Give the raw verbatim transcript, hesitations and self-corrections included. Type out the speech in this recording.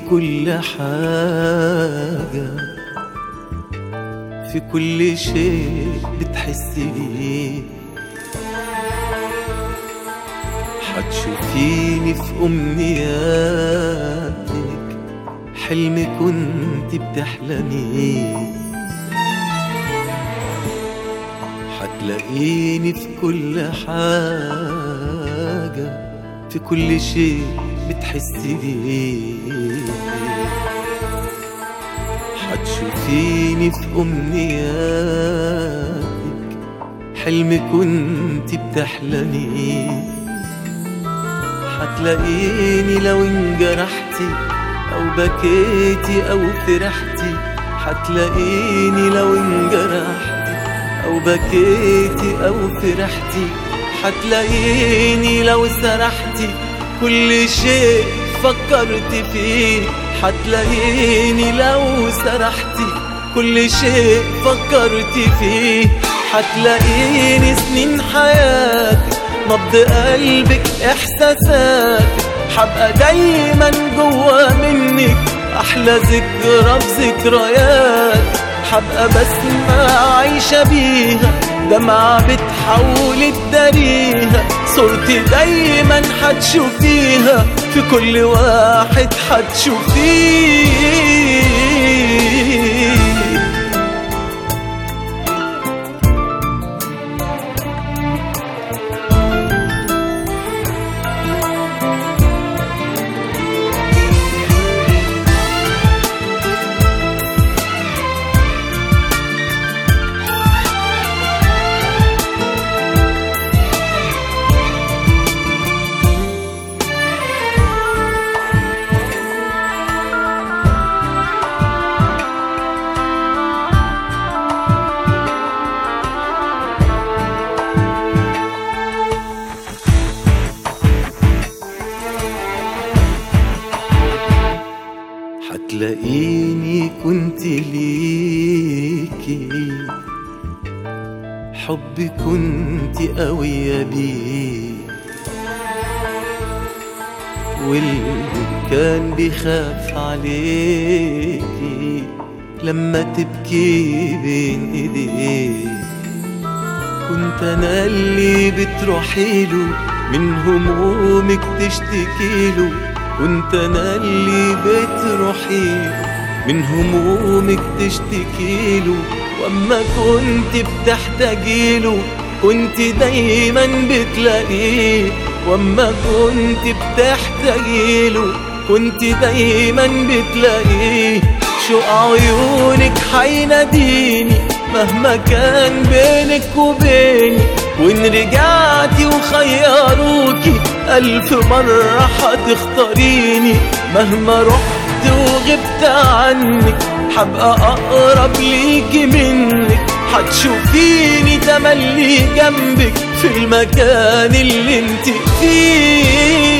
كل حاجة، في كل شيء بتحسي بيه. حتشوفيني في أمنياتك، حلم كنت بتحلميه. حتلاقيني في كل حاجة، في كل شيء بتحسي بيه. حتشوفيني في أمنياتك، حلم كنت بتحلميه. حتلاقيني لو انجرحتي أو بكيتي أو فرحتي، حتلاقيني لو انجرحتي أو بكيتي أو فرحتي، حتلاقيني لو سرحتي كل شيء فكرت فيه. حتلاقيني لو سرحتي كل شيء فكرت فيه. حتلاقيني سنين حياتك، نبض قلبك، إحساساتك، حبقى دايما جوا منك أحلى ذكرى بذكريات. حبقى بسمة عايشة بيها، دمعة بتحول تداريها، صورتي دايما حتشوفيها في كل واحد حتشوفيه. حتلاقيني كنت ليكي، حبي كنت قوية بيه. واللي كان بيخاف عليكي لما تبكي بين ايديه، كنت انا اللي بتروحيله من همومك تشتكيله. كنت انا اللي بتروحيله من همومك تشتكيله. واما كنت بتحتاجيله كنت دايما بتلاقيه. واما كنت بتحتاجيله كنت دايما بتلاقيه. شوق عيونك حيناديني مهما كان بينك وبيني. وإن رجعتي وخيروكي ألف مرة حتختاريني. مهما رحت وغبت عنك حبقى أقرب ليكي منك. حتشوفيني تملي جنبك في المكان اللي انت فيه.